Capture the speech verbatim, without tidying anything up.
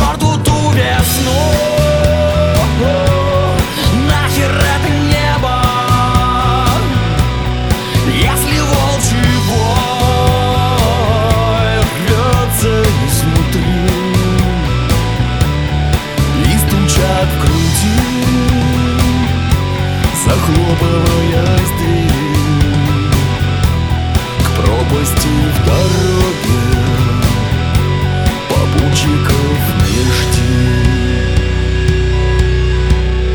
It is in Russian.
черту ту весну. Нахер это небо, если волчий вой рвется изнутри и стучат в груди, захлопываясь дверь к пропасти в дороге.